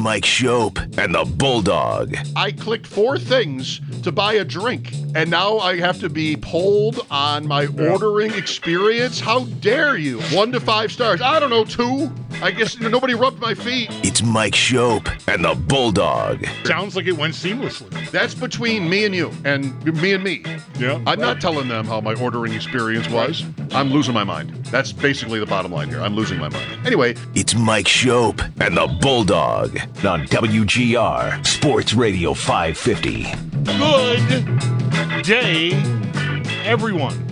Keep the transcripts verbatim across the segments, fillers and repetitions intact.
Mike Shope and the Bulldog. I clicked four things to buy a drink, and now I have to be polled on my ordering experience? How dare you? One to five stars. I don't know, two. I guess nobody rubbed my feet. It's Mike Shope and the Bulldog. Sounds like it went seamlessly. That's between me and you, and me and me. Yeah. I'm not telling them how my ordering experience was. I'm losing my mind. That's basically the bottom line here. I'm losing my mind. Anyway. It's Mike Shope and the Bulldog on W G R Sports Radio five fifty. Good day, everyone.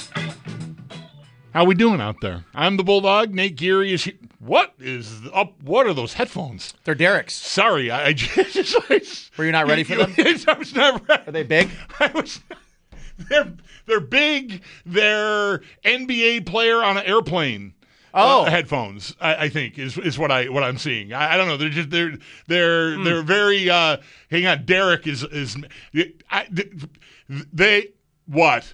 How we doing out there? I'm the Bulldog. Nate Geary is here. What is up? What are those headphones? They're Derek's. Sorry, I, I just. I, Were you not ready for them? I was not ready. Are they big? I was. They're they're big. They're N B A player on an airplane. Oh, uh, headphones. I, I think is is what I what I'm seeing. I, I don't know. They're just they're they're mm. they're very. Uh, hang on, Derek is is. I, they what?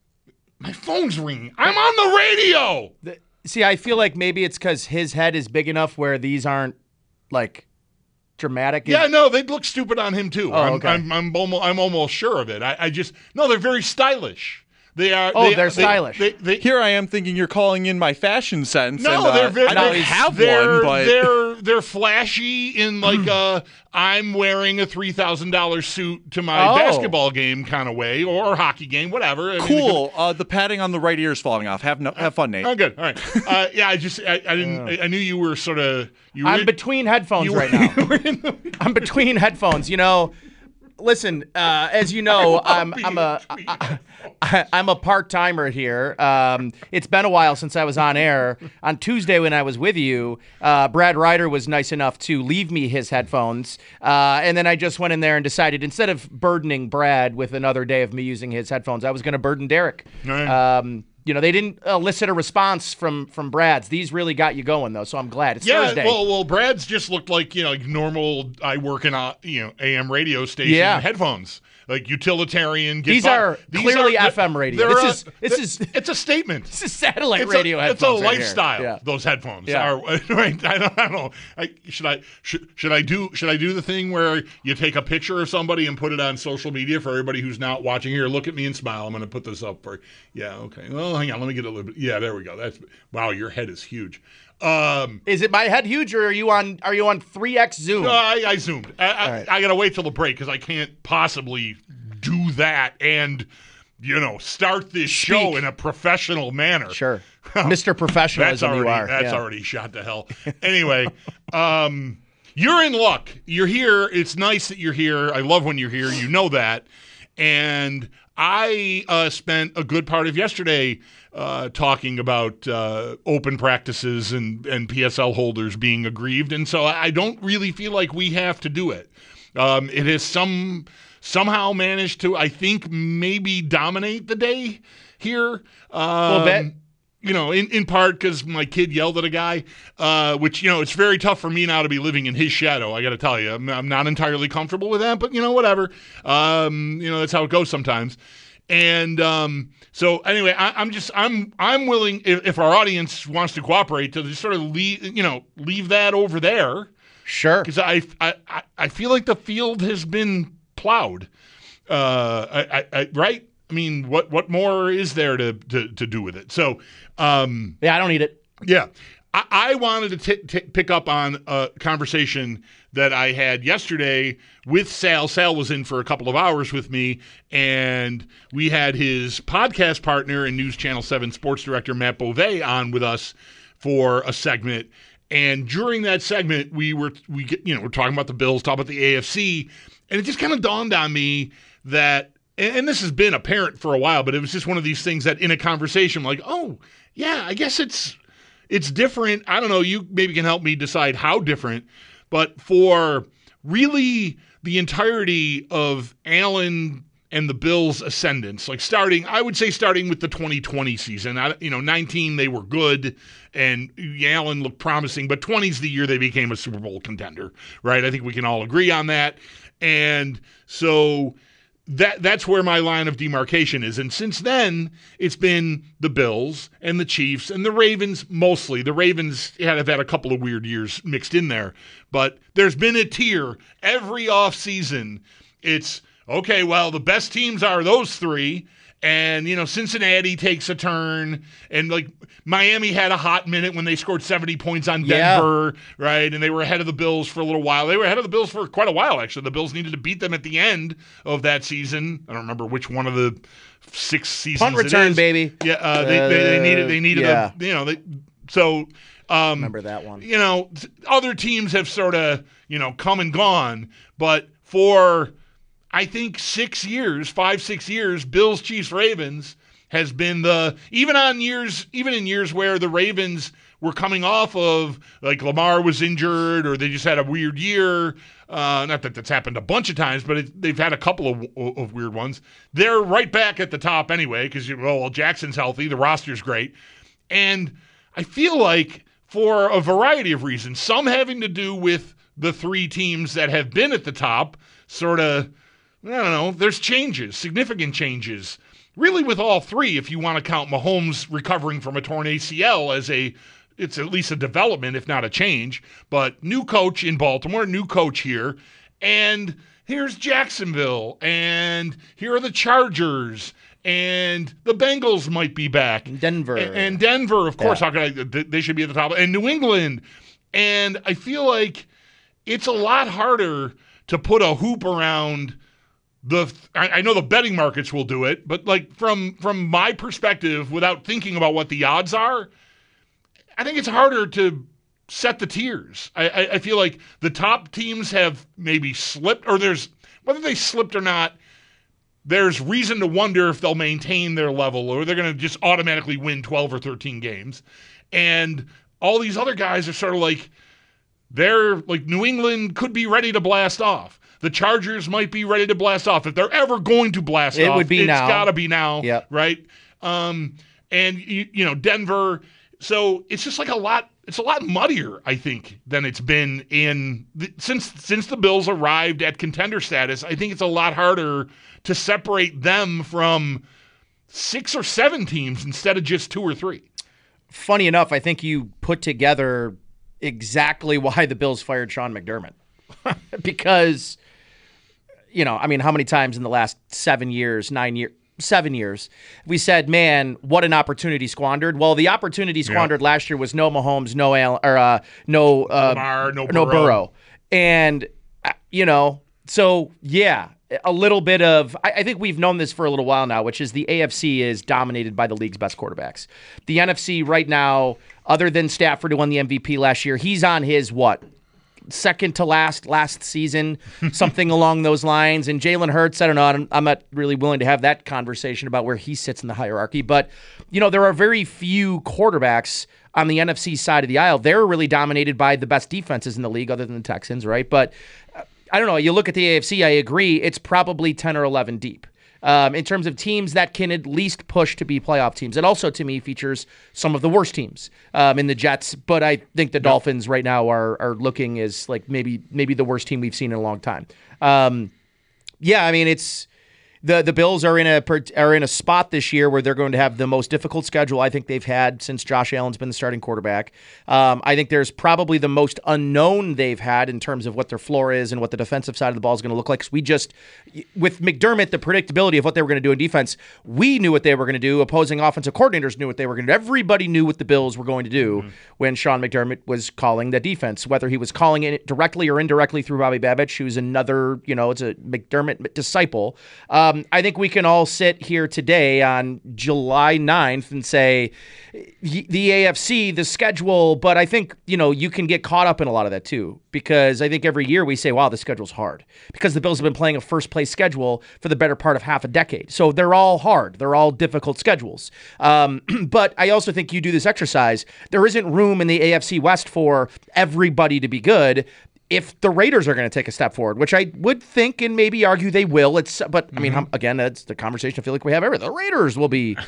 My phone's ringing. I'm on the radio. The, see, I feel like maybe it's because his head is big enough where these aren't like dramatic. Yeah, no, they'd look stupid on him too. Oh, I'm, okay. I'm, I'm, almost, I'm almost sure of it. I, I just no, they're very stylish. They are. Oh, they, they're they, stylish. They, they, Here I am thinking you're calling in my fashion sense. No, and, uh, they're very. I don't they're, have they're, one, but they're they're flashy in like a I'm wearing a three thousand dollar suit to my Oh. basketball game kind of way, or hockey game, whatever. I mean, cool. Uh, the padding on the right ear is falling off. Have no, have fun, Nate. Oh, good. All right. Uh, yeah, I just I, I didn't. I, I knew you were sort of. You were I'm in- between headphones you were- right now. you were in the- I'm between headphones. You know, listen. Uh, as you know, I'm I'm a I, I, I'm a part timer here. Um, it's been a while since I was on air. On Tuesday when I was with you, uh, Brad Ryder was nice enough to leave me his headphones, uh, and then I just went in there and decided instead of burdening Brad with another day of me using his headphones, I was going to burden Derek. Right. Um, You know, they didn't elicit a response from from Brad's. These really got you going, though, so I'm glad. It's yeah, Thursday. well, well, Brad's just looked like you know, like normal. I work in a you know A M radio station. Yeah. Headphones, like utilitarian. Get These by- are these clearly are- F M radio. they're This a- is- this is- It's a statement. This is satellite It's radio a, headphones. It's a right here. lifestyle. Yeah. Those headphones Yeah. are. Right, I don't, I don't know. I, should I should, should I do should I do the thing where you take a picture of somebody and put it on social media for everybody who's not watching? Here, look at me and smile. I'm going to put this up for. Yeah, okay. Well, hang on. Let me get a little bit. Yeah, there we go. That's wow. Your head is huge. Um, Is it my head huge, or are you on? Are you on three X Zoom? no, I, I zoomed. I, I, right. I got to wait till the break because I can't possibly do that and you know start this show Speak. in a professional manner. Sure, Mister That's Professionalism, already you are. that's yeah. already shot to hell. Anyway, um, you're in luck. You're here. It's nice that you're here. I love when you're here. You know that. And I uh, spent a good part of yesterday uh, talking about uh, open practices and, and P S L holders being aggrieved. And so I don't really feel like we have to do it. Um, it has some somehow managed to, I think, maybe dominate the day here. Um, A little bit. You know, in, in part because my kid yelled at a guy, uh, which, you know, it's very tough for me now to be living in his shadow. I got to tell you, I'm, I'm not entirely comfortable with that, but, you know, whatever. Um, you know, that's how it goes sometimes. And um, so anyway, I, I'm just I'm I'm willing, if, if our audience wants to cooperate, to just sort of leave, you know, leave that over there. Sure. Because I, I, I- I feel like the field has been plowed. Uh, I, I, I, right? I mean, what what more is there to, to, to do with it? So, um, Yeah, I don't need it. yeah. I, I wanted to t- t- pick up on a conversation that I had yesterday with Sal. Sal was in for a couple of hours with me, and we had his podcast partner and News Channel seven sports director Matt Beauvais on with us for a segment. And during that segment, we were we get, you know we're talking about the Bills, talking about the A F C, and it just kind of dawned on me that, and, and this has been apparent for a while, but it was just one of these things that in a conversation, I'm like, oh yeah, I guess it's it's different. I don't know. You maybe can help me decide how different, but for really the entirety of Allen and the Bills' ascendance, like starting, I would say starting with the twenty twenty season. I, you know, nineteen they were good, and Allen looked promising, but twenty's the year they became a Super Bowl contender, right? I think we can all agree on that. And so that that's where my line of demarcation is. And since then, it's been the Bills and the Chiefs and the Ravens mostly. The Ravens have had a couple of weird years mixed in there. But there's been a tier every offseason. It's, okay, well, the best teams are those three. And, you know, Cincinnati takes a turn, and, like, Miami had a hot minute when they scored seventy points on Denver, yeah. right? And they were ahead of the Bills for a little while. They were ahead of the Bills for quite a while, actually. The Bills needed to beat them at the end of that season. I don't remember which one of the six seasons Punt return, it is. baby. Yeah, uh, they, they, they needed, they needed yeah. a, you know, they, so. Um, remember that one. You know, other teams have sort of, you know, come and gone, but for – I think six years, five, six years, Bills, Chiefs, Ravens has been the, even on years, even in years where the Ravens were coming off of, like, Lamar was injured or they just had a weird year. Uh, not that that's happened a bunch of times, but it, they've had a couple of, of weird ones. They're right back at the top anyway because, well, Jackson's healthy. The roster's great. And I feel like for a variety of reasons, some having to do with the three teams that have been at the top, sort of, I don't know, there's changes, significant changes, really with all three, if you want to count Mahomes recovering from a torn A C L as a, it's at least a development, if not a change, but new coach in Baltimore, new coach here, and here's Jacksonville, and here are the Chargers, and the Bengals might be back. Denver. And, and Denver, of course, yeah. how can I, they should be at the top, and New England, and I feel like it's a lot harder to put a hoop around The I, I know the betting markets will do it, but like from from my perspective, without thinking about what the odds are, I think it's harder to set the tiers. I, I, I feel like the top teams have maybe slipped, or there's whether they slipped or not, there's reason to wonder if they'll maintain their level or they're going to just automatically win twelve or thirteen games. And all these other guys are sort of like, they're like New England could be ready to blast off. The Chargers might be ready to blast off. If they're ever going to blast it off, would be it's now. got to be now, yep. right? Um, and, you, you know, Denver. So it's just like a lot – it's a lot muddier, I think, than it's been in the, – since since the Bills arrived at contender status. I think it's a lot harder to separate them from six or seven teams instead of just two or three. Funny enough, I think you put together exactly why the Bills fired Sean McDermott. Because – you know, I mean, how many times in the last seven years, nine years, seven years, we said, man, what an opportunity squandered. Well, the opportunity squandered yeah. last year was no Mahomes, no Allen, or uh, no, uh, Lamar, no, no Burrow. Burrow. And, uh, you know, so, yeah, a little bit of, I, I think we've known this for a little while now, which is the A F C is dominated by the league's best quarterbacks. The N F C right now, other than Stafford, who won the M V P last year, he's on his, what, second to last last season, something along those lines. And Jalen Hurts, I don't know, I'm, I'm not really willing to have that conversation about where he sits in the hierarchy. But, you know, there are very few quarterbacks on the N F C side of the aisle. They're really dominated by the best defenses in the league other than the Texans, right? But, uh, I don't know, you look at the A F C, I agree, it's probably ten or eleven deep. Um, in terms of teams that can at least push to be playoff teams. It also, to me, features some of the worst teams um, in the Jets, but I think the Dolphins right now are are looking as like maybe maybe the worst team we've seen in a long time. Um, yeah, I mean, it's the the Bills are in a are in a spot this year where they're going to have the most difficult schedule I think they've had since Josh Allen's been the starting quarterback. Um, I think there's probably the most unknown they've had in terms of what their floor is and what the defensive side of the ball is going to look like. Because we just, with McDermott, the predictability of what they were going to do in defense, we knew what they were going to do. Opposing offensive coordinators knew what they were going to do. Everybody knew what the Bills were going to do mm-hmm. when Sean McDermott was calling the defense, whether he was calling it directly or indirectly through Bobby Babich, who's another, you know, it's a McDermott disciple. Um, I think we can all sit here today on July ninth and say the A F C, the schedule, but I think, you know, you can get caught up in a lot of that too, because I think every year we say, wow, the schedule's hard because the Bills have been playing a first place schedule for the better part of half a decade. So they're all hard. They're all difficult schedules. Um, but I also think you do this exercise. There isn't room in the A F C West for everybody to be good. If the Raiders are going to take a step forward, which I would think and maybe argue they will, it's but I mean, mm-hmm. again, that's the conversation I feel like we have ever. The Raiders will be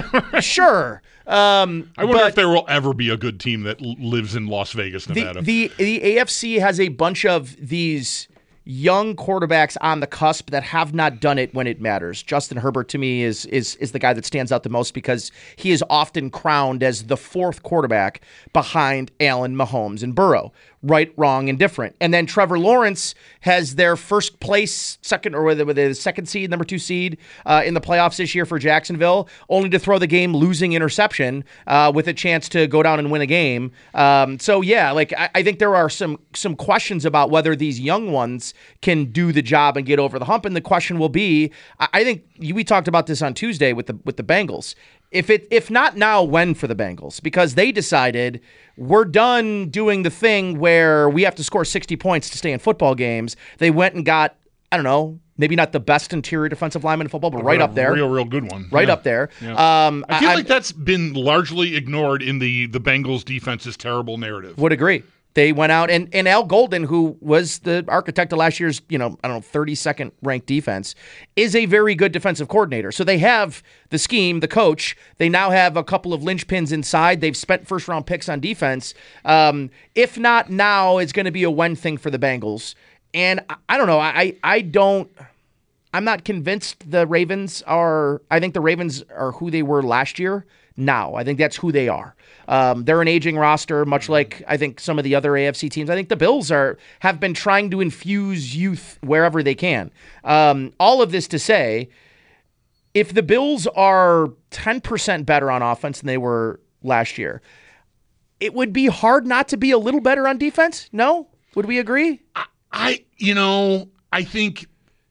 sure. Um, I wonder but if there will ever be a good team that l- lives in Las Vegas, Nevada. The, the the A F C has a bunch of these young quarterbacks on the cusp that have not done it when it matters. Justin Herbert, to me, is is is the guy that stands out the most because he is often crowned as the fourth quarterback behind Allen, Mahomes, and Burrow. Right, wrong, and different. And then Trevor Lawrence has their first place, second or with the second seed, number two seed uh, in the playoffs this year for Jacksonville, only to throw the game losing interception uh, with a chance to go down and win a game. Um, so yeah, like I, I think there are some some questions about whether these young ones can do the job and get over the hump. And the question will be, I, I think we talked about this on Tuesday with the with the Bengals. If it if not now, when for the Bengals? Because they decided we're done doing the thing where we have to score sixty points to stay in football games. They went and got, I don't know, maybe not the best interior defensive lineman in football, but right up there. Real, real good one. Right yeah. up there. Yeah. Um, I feel I, like that's been largely ignored in the, the Bengals defense's terrible narrative. Would agree. They went out, and, and Al Golden, who was the architect of last year's, you know, I don't know, thirty-second ranked defense, is a very good defensive coordinator. So they have the scheme, the coach. They now have a couple of linchpins inside. They've spent first-round picks on defense. Um, if not now, it's going to be a when thing for the Bengals. And I, I don't know. I I don't. I'm not convinced the Ravens are. I think the Ravens are who they were last year. Now, I think that's who they are. Um, they're an aging roster, much like I think some of the other A F C teams. I think the Bills are have been trying to infuse youth wherever they can. Um, all of this to say, if the Bills are ten percent better on offense than they were last year, it would be hard not to be a little better on defense. No? Would we agree? I, I you know, I think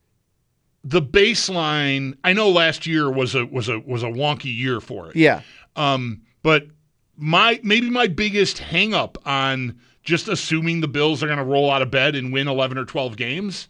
the baseline, I know last year was a was a was a wonky year for it. Yeah. Um, but my maybe my biggest hang up on just assuming the Bills are going to roll out of bed and win eleven or twelve games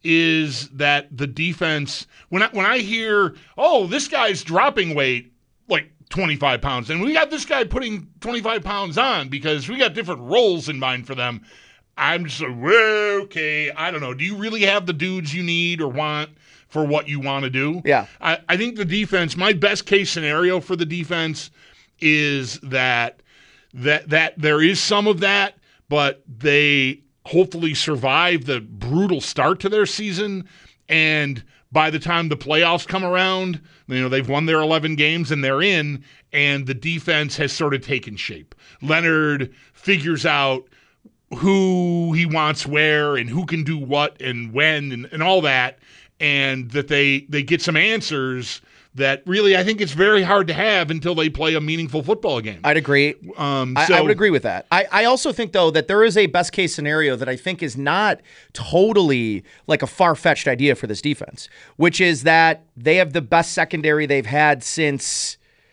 is that the defense, when I when I hear, "Oh, this guy's dropping weight like twenty-five pounds, and we got this guy putting twenty-five pounds on because we got different roles in mind for them." I'm just like, well, okay, I don't know. Do you really have the dudes you need or want for what you want to do? Yeah. I, I think the defense, my best case scenario for the defense is that that that there is some of that, but they hopefully survive the brutal start to their season, and by the time the playoffs come around, you know, they've won their eleven games and they're in, and the defense has sort of taken shape. Leonard figures out who he wants where and who can do what and when and, and all that, and that they they get some answers that really I think it's very hard to have until they play a meaningful football game. I'd agree. Um, I, so, I would agree with that. I, I also think, though, that there is a best case scenario that I think is not totally like a far-fetched idea for this defense, which is that they have the best secondary they've had since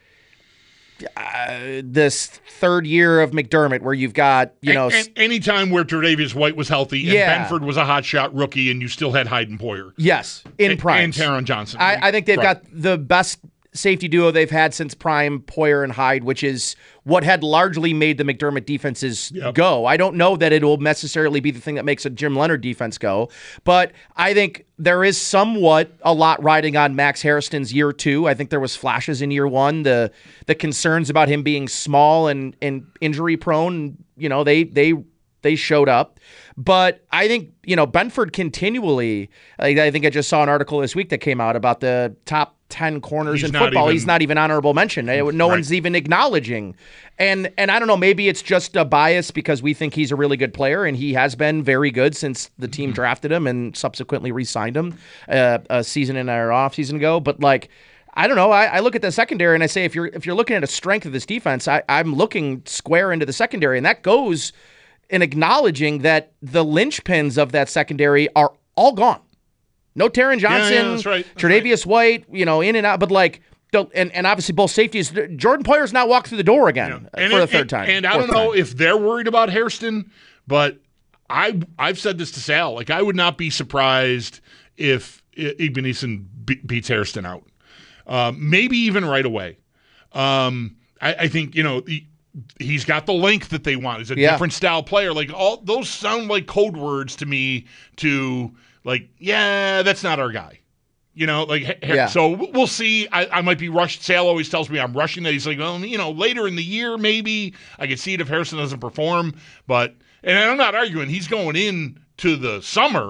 Uh, this third year of McDermott, where you've got, you know, and, and any time where Tre'Davious White was healthy and Yeah. Benford was a hotshot rookie and you still had Hayden Poyer. yes, in and, prime. And Taron Johnson. I, I think they've Right. got the best safety duo they've had since prime, Poyer and Hyde, which is what had largely made the McDermott defenses Yep. go. I don't know that it will necessarily be the thing that makes a Jim Leonard defense go, but I think there is somewhat a lot riding on Max Harrison's year two. I think there was flashes in year one. The the concerns about him being small and, and injury prone, you know, they they they showed up. But I think, you know, Benford continually, I, I think I just saw an article this week that came out about the top ten corners He's in not football. even- He's not even honorable mention. No Right. one's even acknowledging. And and I don't know, maybe it's just a bias because we think he's a really good player, and he has been very good since the team Mm-hmm. drafted him and subsequently re-signed him uh, a season and a half season ago. But like, I don't know. I, I look at the secondary and I say, if you're if you're looking at a strength of this defense, I, I'm looking square into the secondary, and that goes in acknowledging that the linchpins of that secondary are all gone. No Taron Johnson, yeah, that's right. That's Tre'Davious White, you know, in and out, but like, the- and, and obviously both safeties. Jordan Poyer's not walked through the door again And for it- the third and- time. And I fourth don't know time. if they're worried about Hairston, but I I've said this to Sal. Like, I would not be surprised if Igbenison be- beats Hairston out. Um, maybe even right away. Um, I, I think, you know, he, he's got the length that they want. He's a Yeah. different style player. Like, all those sound like code words to me to, like, yeah, that's not our guy. You know, like, ha- Yeah. so we'll see. I, I might be rushed. Sal always tells me I'm rushing that. He's like, well, you know, later in the year, maybe I could see it if Harrison doesn't perform. But, and I'm not arguing, he's going in to the summer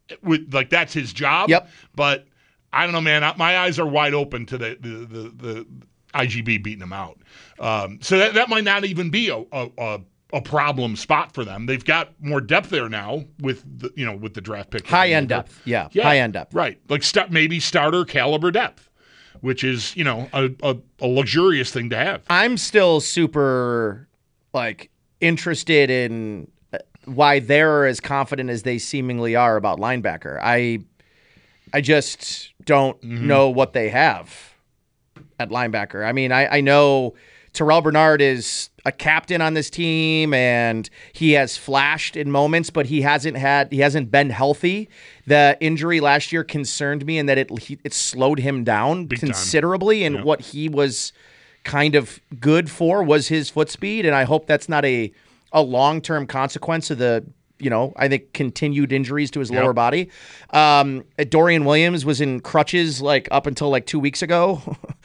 with like that's his job. Yep. But I don't know, man. My eyes are wide open to the the the, the I G B beating him out. Um, so that that might not even be a, a, a a problem spot for them. They've got more depth there now with the, you know, with the draft pick. High end depth. Yeah. yeah. High end depth. Right. Like st- maybe starter caliber depth, which is, you know, a, a, a luxurious thing to have. I'm still super like interested in why they're as confident as they seemingly are about linebacker. I I just don't mm-hmm. know what they have at linebacker. I mean, I, I know Terrell Bernard is a captain on this team and he has flashed in moments, but he hasn't had he hasn't been healthy. The injury last year concerned me in that it he, it slowed him down Big considerably, time. and yeah. what he was kind of good for was his foot speed, and I hope that's not a a long-term consequence of the, you know, I think continued injuries to his Yep. lower body. Um, Dorian Williams was in crutches like up until like two weeks ago.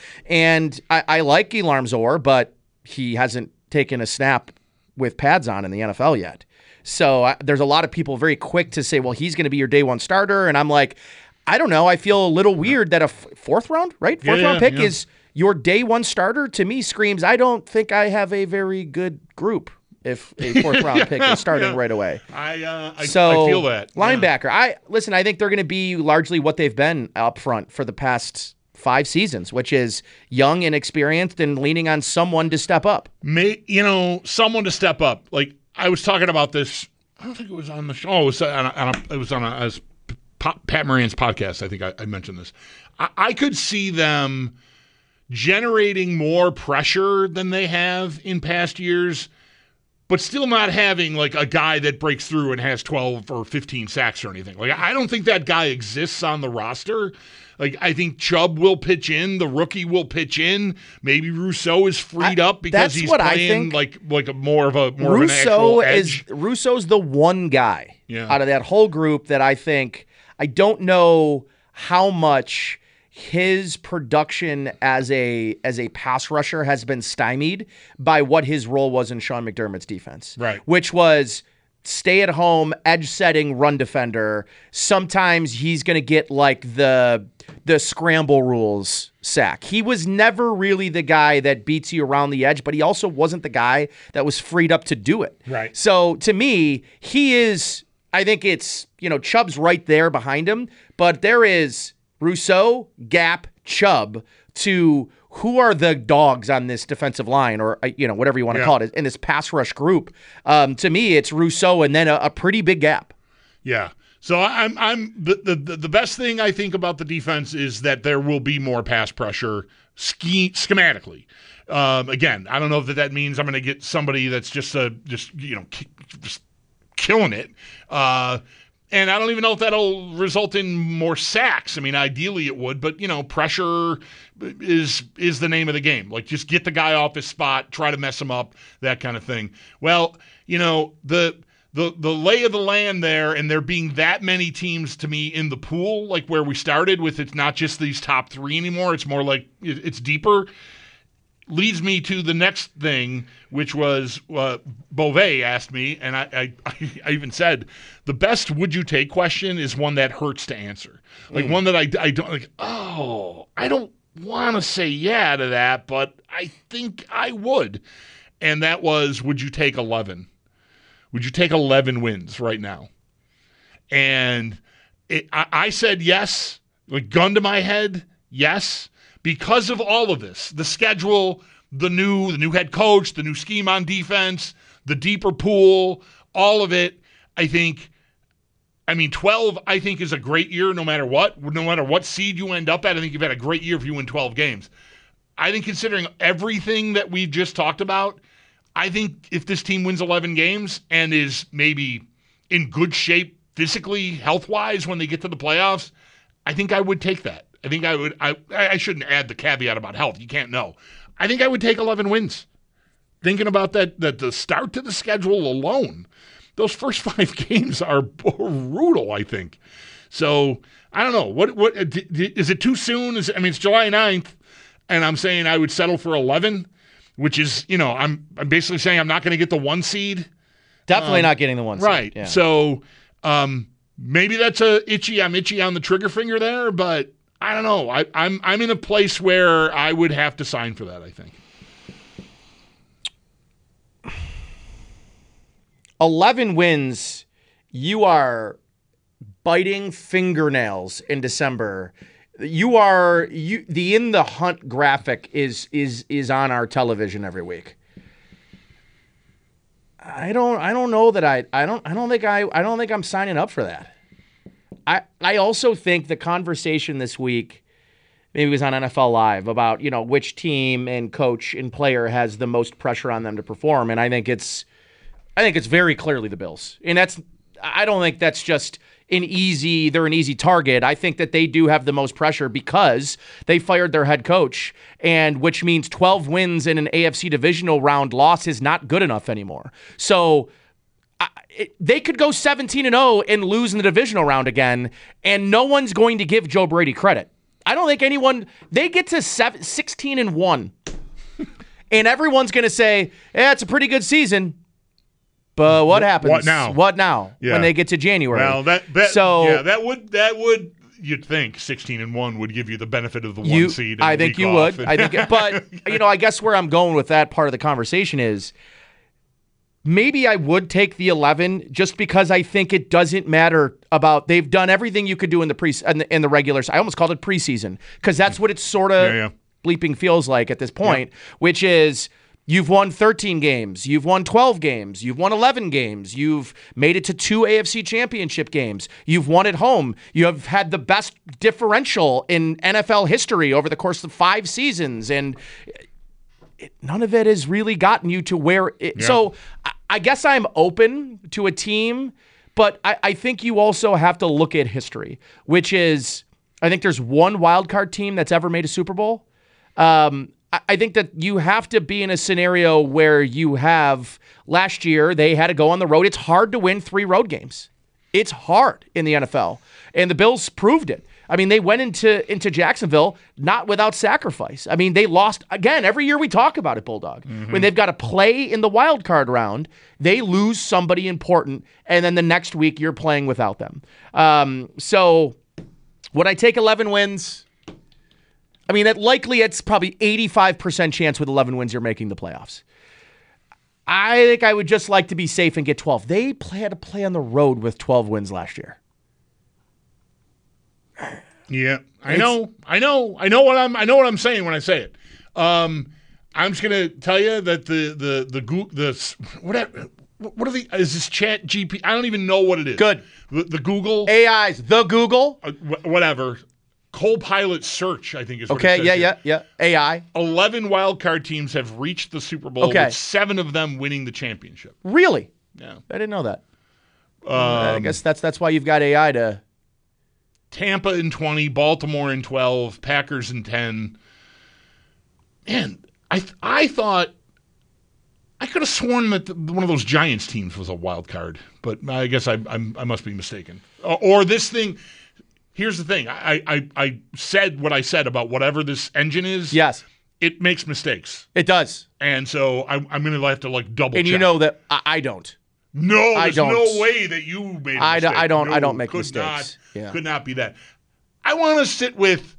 and I, I like Elarm Zor, but he hasn't taken a snap with pads on in the N F L yet. So I, there's a lot of people very quick to say, well, he's going to be your day one starter. And I'm like, I don't know. I feel a little weird that a f- fourth round, right? Fourth Yeah, round yeah, pick yeah. is your day one starter. To me screams, I don't think I have a very good group if a fourth round pick is starting yeah. right away. I uh, I, So I feel that. Yeah. linebacker, I listen. I think they're going to be largely what they've been up front for the past five seasons, which is young and experienced and leaning on someone to step up. May, you know, someone to step up. Like I was talking about this. I don't think it was on the show. Oh, it was on a, on a, it was on a, as Pat Moran's podcast. I think I, I mentioned this. I, I could see them generating more pressure than they have in past years, but still not having like a guy that breaks through and has twelve or fifteen sacks or anything. Like I don't think that guy exists on the roster. Like I think Chubb will pitch in, the rookie will pitch in. Maybe Rousseau is freed I- up because that's he's what I playing think. like like a more of a more Rousseau of an actual is edge. Rousseau's the one guy Yeah. out of that whole group that I think I don't know how much his production as a as a pass rusher has been stymied by what his role was in Sean McDermott's defense. Right. Which was stay at home, edge setting, run defender. Sometimes he's going to get like the the scramble rules sack. He was never really the guy that beats you around the edge, but he also wasn't the guy that was freed up to do it. Right. So to me, he is, I think it's, you know, Chubb's right there behind him, but there is Rousseau, Gap, Chubb to who are the dogs on this defensive line, or, you know, whatever you want to Yeah. call it, in this pass rush group. Um, to me, it's Rousseau and then a, a pretty big gap. Yeah. So I'm I'm the, the the best thing I think about the defense is that there will be more pass pressure ski, schematically. Um, again, I don't know if that, that means I'm going to get somebody that's just a just you know ki- just killing it. Uh, And I don't even know if that'll result in more sacks. I mean, ideally it would, but, you know, pressure is is the name of the game. Like, just get the guy off his spot, try to mess him up, that kind of thing. Well, you know, the the the lay of the land there, and there being that many teams to me in the pool, like where we started with, it's not just these top three anymore. It's more like it, it's deeper. Leads me to the next thing, which was uh, Beauvais asked me, and I, I, I even said, the best would you take question is one that hurts to answer. Like mm. one that I, I don't, like, oh, I don't want to say yeah to that, but I think I would. And that was, would you take eleven? Would you take eleven wins right now? And it, I, I said yes, like gun to my head, yes. Because of all of this, the schedule, the new the new head coach, the new scheme on defense, the deeper pool, all of it, I think, I mean, twelve, I think, is a great year no matter what. No matter what seed you end up at, I think you've had a great year if you win twelve games. I think considering everything that we've just talked about, I think if this team wins eleven games and is maybe in good shape physically, health-wise, when they get to the playoffs, I think I would take that. I think I would. I I shouldn't add the caveat about health. You can't know. I think I would take eleven wins. Thinking about that, that the start to the schedule alone, those first five games are brutal. I think. So I don't know. What what is it too soon? Is I mean it's July ninth, and I'm saying I would settle for eleven, which is you know I'm I'm basically saying I'm not going to get the one seed. Definitely Um, not getting the one seed. Right. Yeah. So. Um, maybe that's a itchy. I'm itchy on the trigger finger there, but I don't know. I, I'm I'm in a place where I would have to sign for that, I think. eleven wins, you are biting fingernails in December. You are you the in the hunt graphic is is is on our television every week. I don't I don't know that I I don't I don't think I I don't think I'm signing up for that. I I also think the conversation this week, maybe it was on N F L Live, about, you know, which team and coach and player has the most pressure on them to perform, and I think it's I think it's very clearly the Bills. And that's I don't think that's just an easy, they're an easy target. I think that they do have the most pressure because they fired their head coach, and which means twelve wins in an A F C divisional round loss is not good enough anymore. So I, it, they could go seventeen and oh and lose in the divisional round again, and no one's going to give Joe Brady credit. I don't think anyone, they get to seven, sixteen and one, and everyone's going to say, yeah, it's a pretty good season. But what happens? What now? What now? Yeah. When they get to January? Well, that, that so yeah, that would that would you'd think sixteen and one would give you the benefit of the one you, seed. And I the think week you off would. and- I think, but you know, I guess where I'm going with that part of the conversation is maybe I would take the eleven just because I think it doesn't matter about they've done everything you could do in the pre in the, in the regular. I almost called it preseason because that's what it sort of Yeah, yeah. bleeping feels like at this point, which is. You've won thirteen games. You've won twelve games. You've won eleven games. You've made it to two A F C championship games. You've won at home. You have had the best differential in N F L history over the course of five seasons. And it, none of it has really gotten you to where it. Yeah. So I, I guess I'm open to a team, but I, I think you also have to look at history, which is I think there's one wildcard team that's ever made a Super Bowl. Um, I think that you have to be in a scenario where you have last year they had to go on the road. It's hard to win three road games. It's hard in the N F L, and the Bills proved it. I mean, they went into into Jacksonville not without sacrifice. I mean, they lost again every year. We talk about it, Bulldog. Mm-hmm. When they've got to play in the wild card round, they lose somebody important, and then the next week you're playing without them. Um, so, would I take eleven wins? I mean, that likely it's probably eighty-five percent chance with eleven wins you're making the playoffs. I think I would just like to be safe and get twelve. They play, had to play on the road with twelve wins last year. Yeah, I know, I know, I know what I'm, I know what I'm saying when I say it. Um, I'm just gonna tell you that the the the Google the whatever. What are the? Is this Chat G P? I don't even know what it is. Good. The, the Google A Is, the Google. uh, wh- whatever. Copilot search, I think is what Okay, it says yeah, here. yeah, yeah. A I. eleven wildcard teams have reached the Super Bowl, Okay. with seven of them winning the championship. Really? Yeah. I didn't know that. Um, I guess that's that's why you've got A I to. Tampa in twenty, Baltimore in twelve, Packers in ten. Man, I th- I thought I could have sworn that the, one of those Giants teams was a wild card, but I guess I I'm, I must be mistaken. Or, or this thing. Here's the thing. I, I I said what I said about whatever this engine is. Yes, It makes mistakes, it does. and so I, I'm going to have to like double. And check. you know that I, I don't. No, I there's don't. no way that you made a I don't- mistake. I don't- I No, don't make could mistakes. Not, Yeah. Could not be that. I want to sit with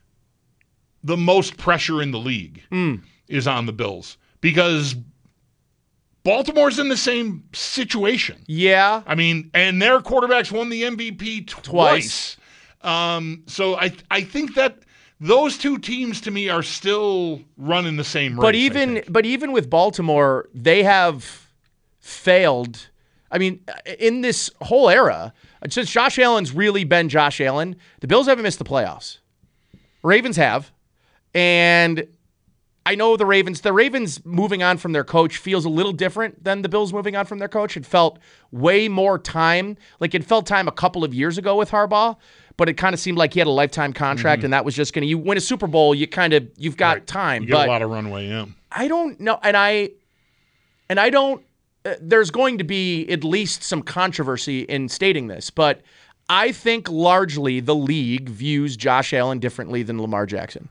the most pressure in the league Mm. is on the Bills because Baltimore's in the same situation. Yeah. I mean, and their quarterbacks won the M V P twice. Twice. Um, so I I think that those two teams to me are still running the same race. But I even think. but even with Baltimore, they have failed. I mean, in this whole era, since Josh Allen's really been Josh Allen, the Bills haven't missed the playoffs. Ravens have. And I know the Ravens, the Ravens moving on from their coach feels a little different than the Bills moving on from their coach. It felt way more time. Like it felt time a couple of years ago with Harbaugh, but it kind of seemed like he had a lifetime contract Mm-hmm. and that was just going to, you win a Super Bowl, you kind of, you've got Right. time. you get but a lot of runway. Yeah. I don't know. And I, and I don't, uh, there's going to be at least some controversy in stating this, but I think largely the league views Josh Allen differently than Lamar Jackson.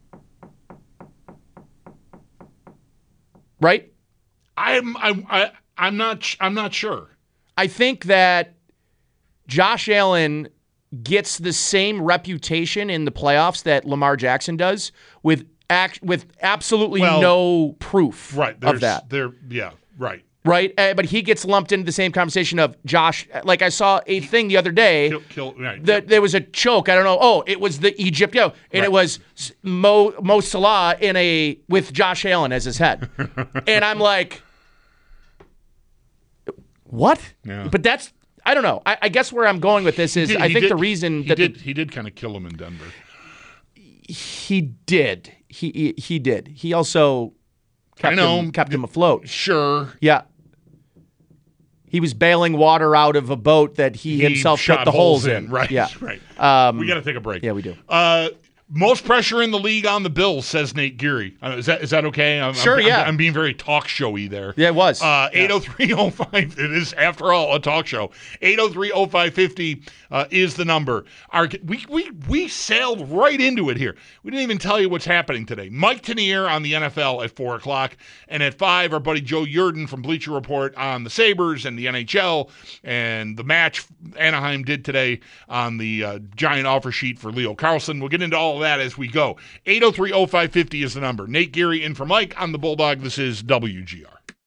Right? I'm, I'm, I, I'm not. I'm not sure. I think that Josh Allen gets the same reputation in the playoffs that Lamar Jackson does, with act with absolutely Well, no proof Right. of There's, that. There. Yeah. Right. Right, uh, but he gets lumped into the same conversation of Josh. Like I saw a thing the other day. Kill. kill right. that there was a choke. I don't know. Oh, it was the Egypt, yo, and Right. it was Mo Mo Salah in a with Josh Allen as his head, and I'm like, what? Yeah. But that's I don't know. I, I guess where I'm going with this is He did- I he think did- the reason he that the- did. he did kind of kill him in Denver. he did he, he he did he also kept I know. him kept him afloat. Sure. Yeah. He was bailing water out of a boat that he, He himself shot put the holes in. Right. Yeah. Right. Um, we got to take a break. yeah, we do. Uh, most pressure in the league on the Bills, says Nate Geary. Uh, is that is that okay? I'm, Sure, I'm, yeah. I'm, I'm being very talk showy there. Yeah, it was. Uh, eight oh three oh five. It is, after all, a talk show. eight oh three oh five fifty uh, is the number. Our, we, we, we sailed right into it here. We didn't even tell you what's happening today. Mike Tanier on the N F L at four o'clock. And at five, our buddy Joe Yurden from Bleacher Report on the Sabres and the N H L and the match Anaheim did today on the uh, giant offer sheet for Leo Carlson. We'll get into all of that as we go. eight oh three oh five fifty is the number. Nate Geary in for Mike on the Bulldog. This is W G R.